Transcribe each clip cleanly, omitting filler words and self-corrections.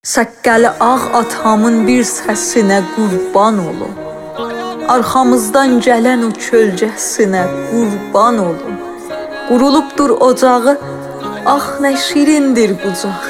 Səqqəli ağ atamın bir səsinə qurban olum. Arxamızdan gələn o kölgəsinə qurban olum. Qurulubdur ocağı, ax nə şirindir bucaq.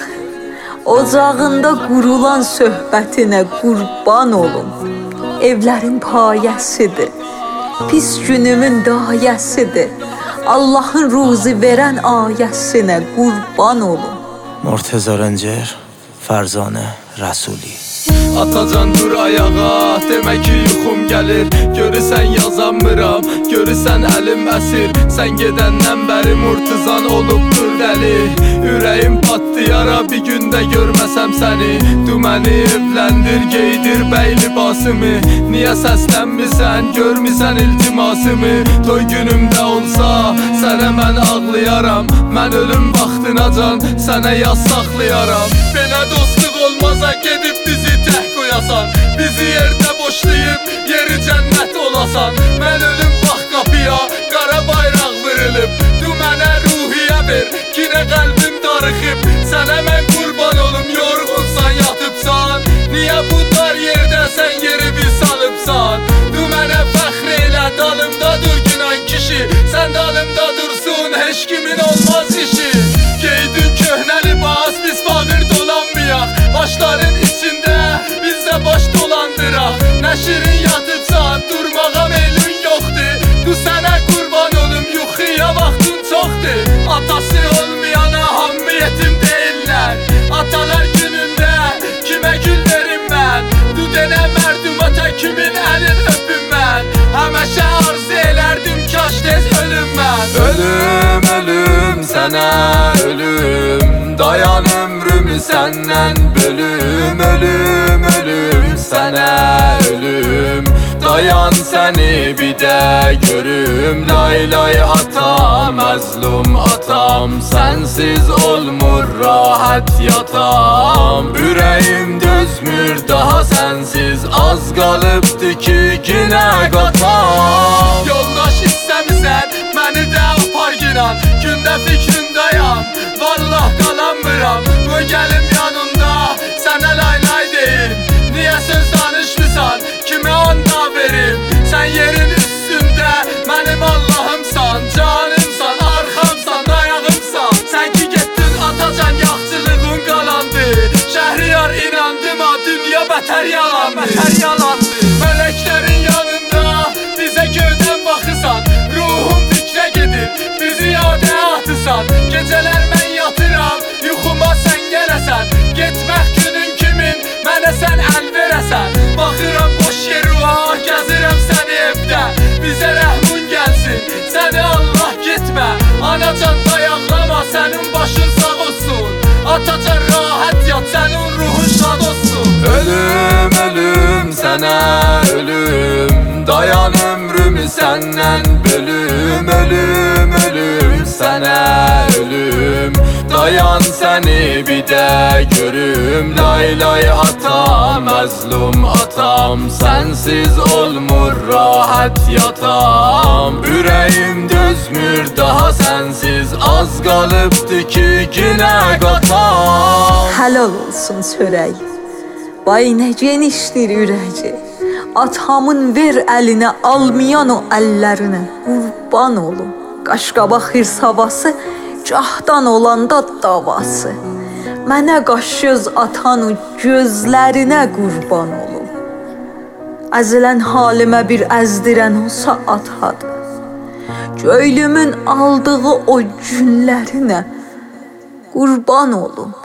Ocağında qurulan söhbətinə qurban olum. Evlərin payəsidir, pis günümün dayəsidir. Allahın ruzi verən ayəsinə qurban olum. Murteza Rəncər, Fərzanə Rəsuli. Atacan dur ayağa, demək ki yuxum gəlir. Görürsən yazanmıram, görürsən əlim əsir. Sən gedəndən bəri Murtizan olubdur dəli. Ürəyim patlayara bir gündə görməsəm səni. Düməni evləndir, geydir bəy libasımı. Niyə səslənmirsən, görmüsən iltimasımı? Toy günümdə olsa, sənə mən ağlayaram. Mən ölüm vaxtınacan, sənə yaz saxlayaram. Belə dostluq olmasa gedib bizi tək qoyasan. Bizi yerdə boşlayıb yeri cənnət olasan. Mən ölüm bax qapıya, qara bayraq vırılıb. Dümənə ruhiyə ver, kinə qəlbim darıxıb. Sənə mən qurban olum, yorğunsan yatıbsan. Niyə bu dar yerdə sən yeri bir salıbsan? Dümənə fəxr elə, dalımda dur günan kişi. Sən dalımda dursun, heç kimin olmaz işi. Geydin köhnə libas, biz bağır dolanmayaq. Başların içində biz də baş dolandıraq. Nə şirin yatıbsan, durmağa meylin yoxdur. Du sənə qurban olum, yuxuya vaxtın çoxdur. Atası olmayana hamı yetim deyirlər. Atalar günündə kimə gül verim mən? Du denə mərdumata kimin əlin öpüm mən? Həməşə arzu elərdim, kaş tez ölüm mən. Ölüm, ölüm, sənə ölüm. Dayan ömrümü səndən bölüm. Ölüm, ölüm, sənə ölüm. Dayan səni bir də görüm. Lay lay atam, məzlum atam. Sənsiz olmur rahat yatam. Ürəyim dözmür daha sənsiz. Az qalıbdı ki günə qatam. Yoldaş istəmirsən, məni də apar giran. Gündə fikrindəyəm, vallah qalanmıram. Bu gəlim yanımda, sənə lay lay deyim. Niyə söz danışmısan, kimə onda verim? Sən yerin üstündə, mənim Allahımsan. Canımsan, arxamsan, dayağımsan. Sən ki getdin atacan, yaxçılığın qalandı. Şəhriyar inandım ha, dünya bətər yalandı. Mələklərin yanında bizə göydən baxırsan. Ruhum fikrə gedir, bizi yadə atısan. Gecələr mən yatıram, yuxuma sən gələsən. Getmək günün kimin, mənə sən əl verəsən. Baxıram boş yeruha, gəzirəm səni evdə. Bizə rəhmun gəlsin, səni Allah getmə. Anacan dayaqlama, sənin başın sağ olsun. Atacan rahat yat, sənin ruhun şad olsun. Ölüm, ölüm, sənə ölüm. Dayan ömrümü səndən bölüm. Ölüm, ölüm, sənə ölüm. Dayan səni bir də görüm. Lay lay atam, məzlum atam. Sənsiz olmur rahat yatam. Ürəyim dözmür daha sənsiz. Az qalıbdı ki günə qatam. Helal olsun çörək, vay nə genişdir ürəyi. Atamın ver əlinə, almayan o əllərinə qurban olum. Qaşqabaq xirs havası, cahdan olanda davası. Mənə qaş göz atan o gözlərinə qurban olum. Əzilən halimə bir əzdirən olsa atadır. Göylümün aldığı o günlərinə qurban olum.